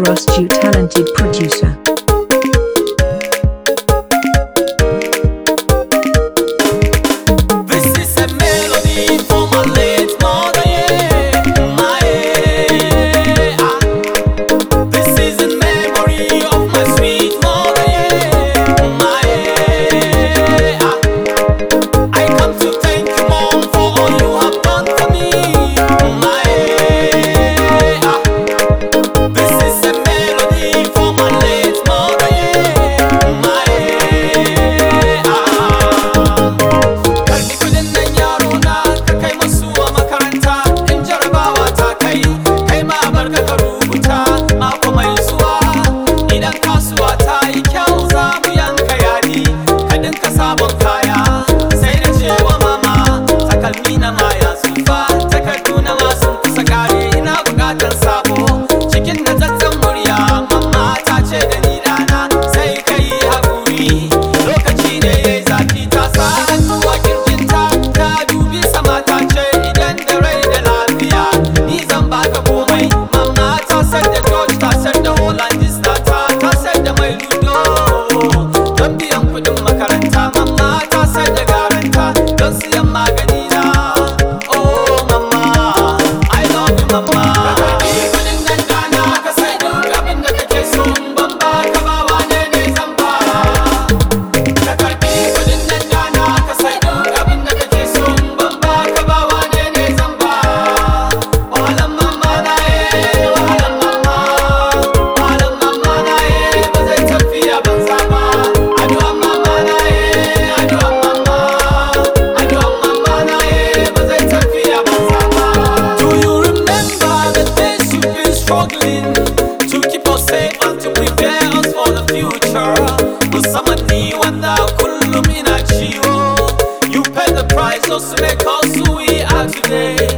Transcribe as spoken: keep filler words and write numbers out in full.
trust you, talented producer. This is a melody for my late mother, yeah, my yeah. Ah. This is a memory of my sweet mother, yeah, my yeah. Ah. I come to thank you, Mom, for all you have done for me, my yeah. Ah. This is a melody for my late mother, yeah, my yeah. Ah. Karbi kudin nan yaro na ka kai masu a makaranta, in jarabawa ta kai kai ma barka ka rubuta mako mai zuwa. Idan kasuwa ta yi kyau za mu yanka yadi ka dinka sabon kaya, sai na ce wa mama takalmi na ma ya tsufa, takardu na ma sun kusa kare, ina bukatar sabo. Cikin na tsatsan murya mama ta ce da ni dana sai ka yi haƙuri, lokaci ne ya yi zafi. Ta sa hannu a kirjinta ta dubi sama ta ce idan da rai da lafiya ni zan baka komai. Mama ta san da George, ta san da Hollandis ta ta san da mai ludo don biyan kudin makaranta. Mama ta san da garanta don siyan magani na. Oh mama, I love you mama. Ka karbi kudin nan dana ka sai duk abin da kake so, in ban baka ba wane ne zan ba? Ka karbi kudin nan dana ka sai duk abin da kake so, in ban baka ba wane ne zan ba? Wahalan mama na ye, wahalan mama, wahalan mama na ye ba zai tafiya banza ba. Addu'an mama na ye, addu'an mama, addu'an mama na ye ba zai tafiya banza ba. Do you remember the days you've been struggling to keep us safe and to prepare us for the future? Musamman ni wanda kullum ina ciwo, you paid the price just to make us who we are today.